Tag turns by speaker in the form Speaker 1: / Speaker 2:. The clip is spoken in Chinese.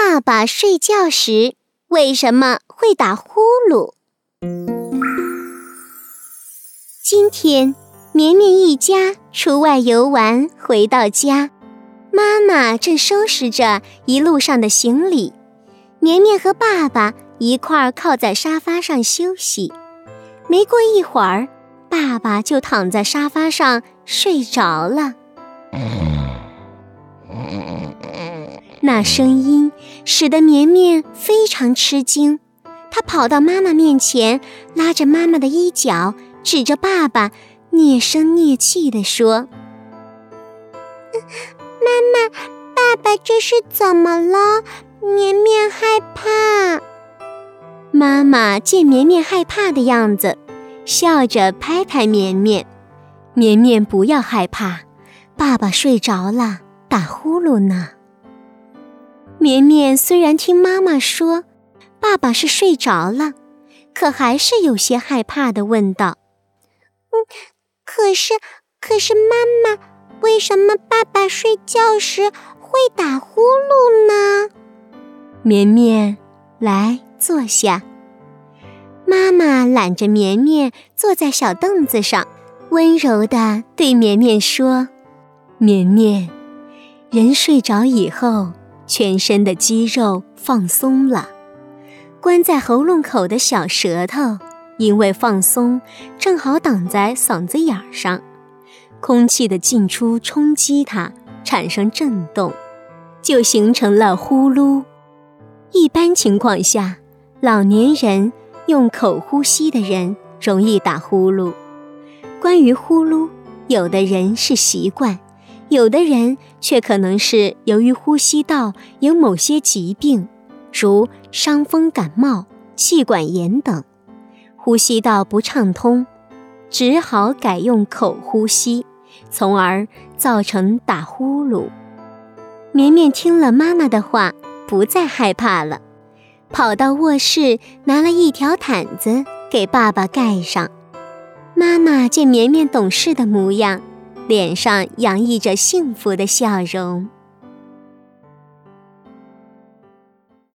Speaker 1: 爸爸睡觉时为什么会打呼噜？今天，绵绵一家出外游玩，回到家，妈妈正收拾着一路上的行李，绵绵和爸爸一块儿靠在沙发上休息。没过一会儿，爸爸就躺在沙发上睡着了。那声音使得绵绵非常吃惊，她跑到妈妈面前，拉着妈妈的衣角，指着爸爸，蹑声蹑气地说：妈妈，爸爸这是怎么了？绵绵害怕。妈妈见绵绵害怕的样子，笑着拍拍绵绵：绵绵不要害怕，爸爸睡着了，打呼噜呢。绵绵虽然听妈妈说爸爸是睡着了，可还是有些害怕地问道：可是妈妈，为什么爸爸睡觉时会打呼噜呢？绵绵，来，坐下。妈妈揽着绵绵坐在小凳子上，温柔地对绵绵说：绵绵，人睡着以后，全身的肌肉放松了，关在喉咙口的小舌头因为放松，正好挡在嗓子眼上，空气的进出冲击它，产生震动，就形成了呼噜。一般情况下，老年人用口呼吸的人容易打呼噜。关于呼噜，有的人是习惯，有的人却可能是由于呼吸道有某些疾病，如伤风感冒、气管炎等，呼吸道不畅通，只好改用口呼吸，从而造成打呼噜。绵绵听了妈妈的话，不再害怕了，跑到卧室拿了一条毯子给爸爸盖上。妈妈见绵绵懂事的模样，脸上洋溢着幸福的笑容。